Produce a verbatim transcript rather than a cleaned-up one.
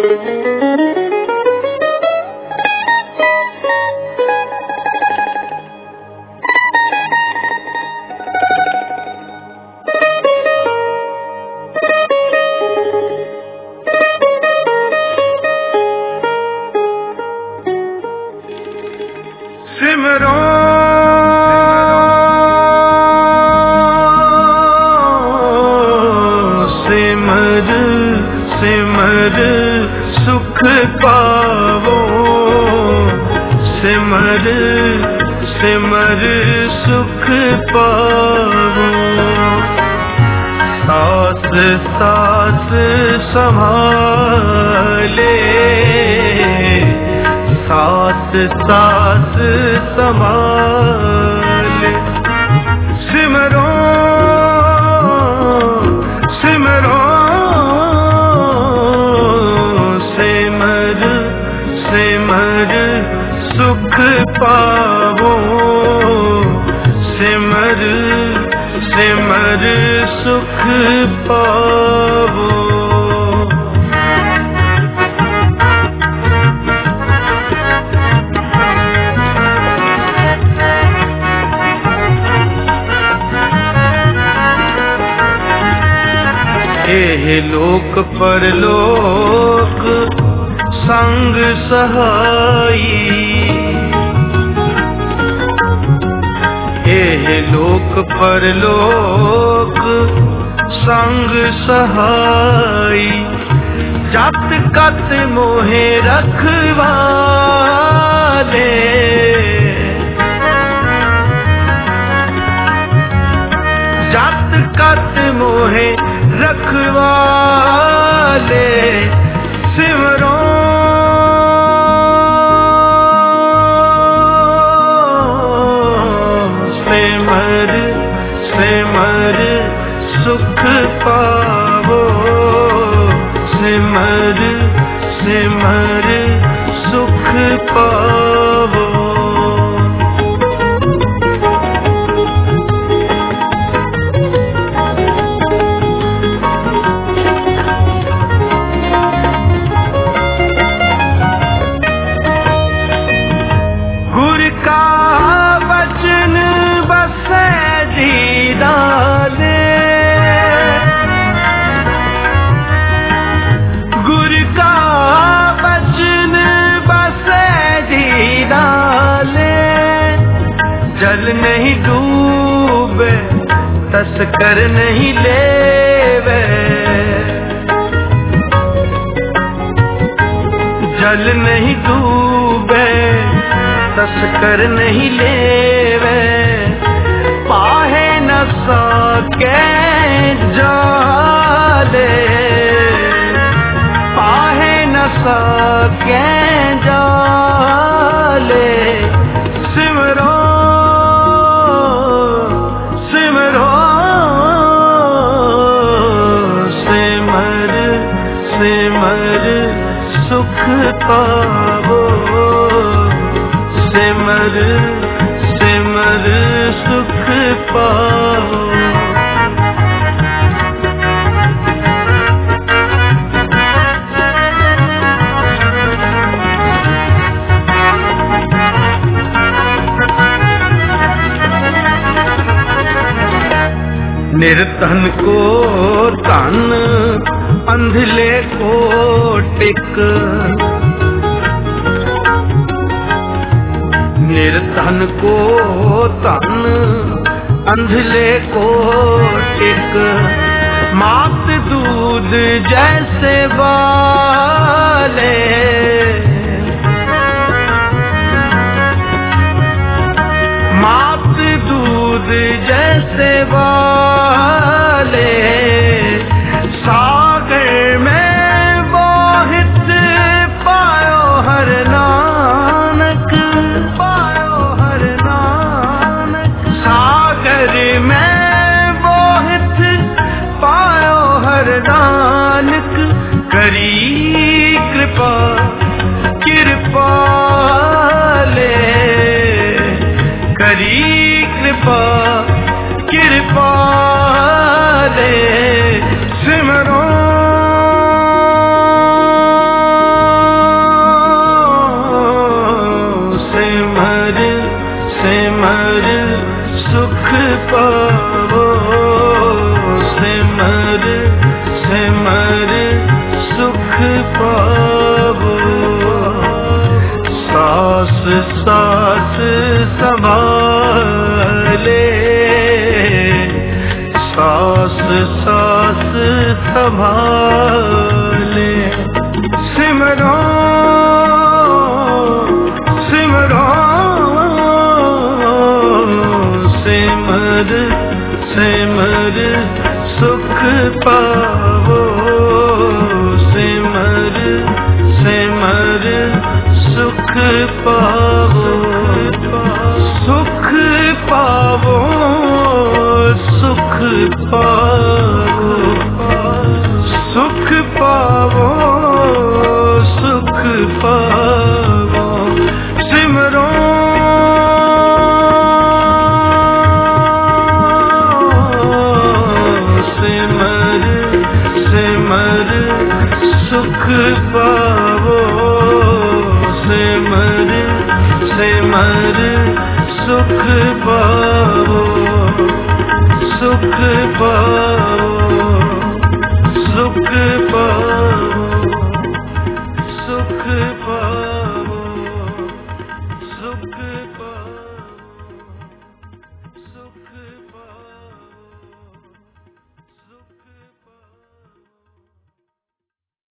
सास संभाले। सिमरो सिमरो सिमर सिमर सुख पावो, सिमर सिमर सुख पावो। हे लोक परलोक संग सहाई, हे लोक परलोक संग सहाई। जात कत मोहे रखवाले, जात कत मोहे रखवाले। सिमरो सिमर सिमर सुख पावो, सिमर सिमर सुख पावो। जल नहीं डूबे तस्कर नहीं लेवे, जल नहीं डूबे तस्कर नहीं लेवे। पाहे न सके जाले, पाहे न सके जाले। सिमरो सुख पावो, सिमर सिमर सुख पावो। निर्धन को धन अंधले को टिक, निर्धन को धन अंधले को टिक। मात दूध जैसे वाले, मात दूध जैसे वाले। सागर में मोहित पायो हर नानक, पायो हर नानक। सागर में मोहित पायो हर नानक। करी कृपा कृपा ले, करी कृपा कृपा ले। सिमरो पावो सिमर सिमर सुख पावो सास सास संभाले सास सास संभाले सिमरो सिमरो सिमर सिमर सुख पावो सिमर सिमर सुख पावो सुख पावो सुख पावो सुख पावो सुख पावो सिमरो सिमर सिमर सुख पावो सिमर सिमर सुख पावो सुख पावो